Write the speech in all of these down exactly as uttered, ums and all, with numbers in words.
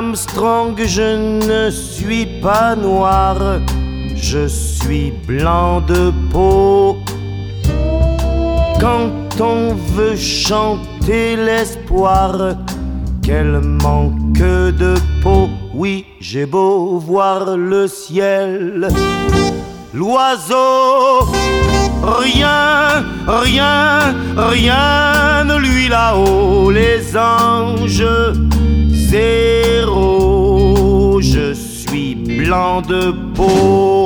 Armstrong, je ne suis pas noir, je suis blanc de peau. Quand on veut chanter l'espoir, quel manque de peau. Oui, j'ai beau voir le ciel, l'oiseau, rien, rien, rien ne lui là-haut. Les anges, zéro, je suis blanc de peau.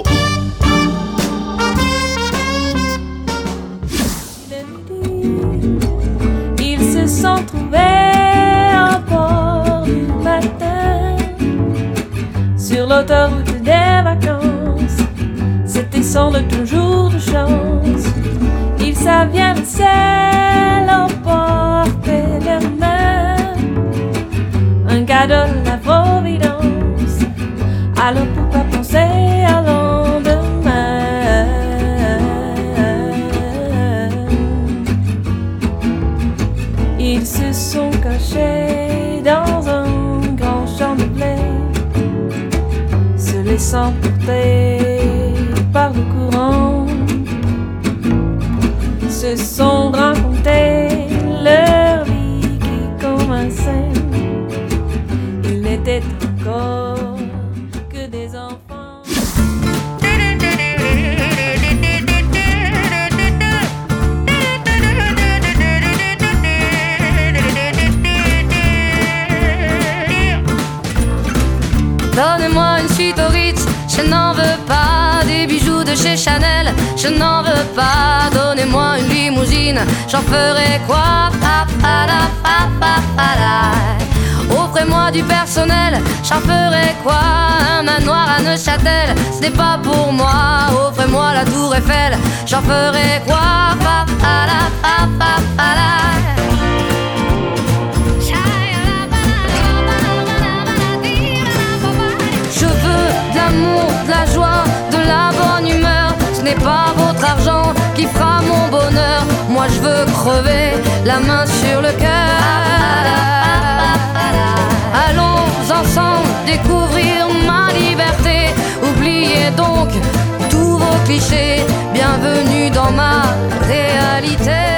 Ils se sont trouvés un port du matin sur l'autoroute des vacances. C'était sans le toujours de chance. Ils savaient le ciel emporter leurs mains, un cadeau de la providence. Alors pourquoi penser à lendemain? Ils se sont cachés dans un grand champ de blé, se laissant porter par le courant. Se sont racontés leur vie qui comme un sein. Ils n'étaient encore que des enfants. Donnez-moi une suite au Ritz, je n'en veux pas. Des bijoux de chez Chanel, je n'en veux pas. Donnez-moi une limousine, j'en ferai quoi? Pa, pa, la, pa, pa, pa, la. Offrez-moi du personnel, j'en ferai quoi? Un manoir à Neuchâtel, ce n'est pas pour moi. Offrez-moi la tour Eiffel, j'en ferai quoi? Pa, pa, la, pa, pa, pa, la. Je veux de l'amour, de la joie, de la bonne humeur. Ce n'est pas votre argent qui fera mon bonheur. Moi je veux crever la main sur le cœur. Allons ensemble découvrir ma liberté. Oubliez donc tous vos clichés. Bienvenue dans ma réalité.